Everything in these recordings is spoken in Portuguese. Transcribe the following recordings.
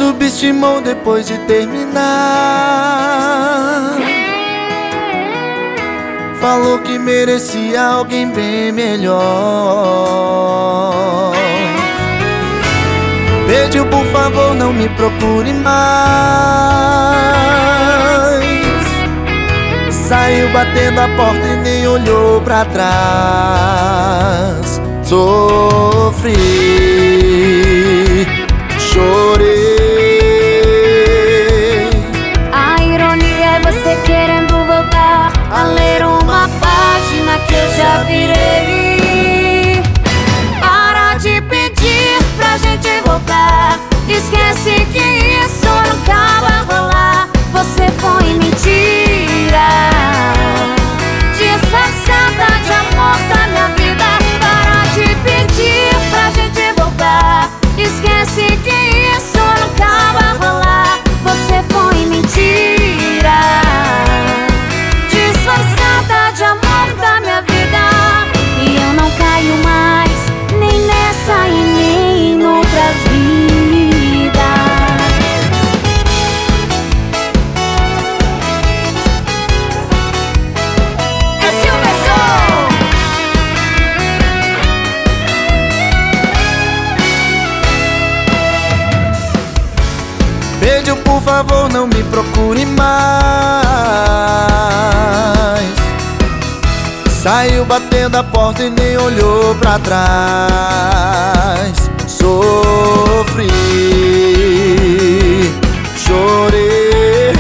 subestimou depois de terminar. Falou que merecia alguém bem melhor. Pediu por favor não me procure mais. Saiu batendo a porta e nem olhou pra trás. Sofri, chorei. A ironia é você querendo voltar a ler uma página que eu já virei. Para de pedir pra gente voltar. Esquece que isso nunca vai rolar. Você foi mentira disfarçada de amor da minha vida. Para de pedir pra gente voltar. Esquece que isso nunca vai rolar. Você foi mentira disfarçada de amor da minha vida. E eu não caio mais nem nessa e nem noutra vida. É Silver Soul. Pediu por favor não me procure mais. Saiu batendo a porta e nem olhou pra trás. Sofri,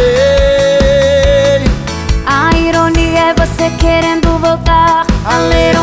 chorei. A ironia é você querendo voltar a ler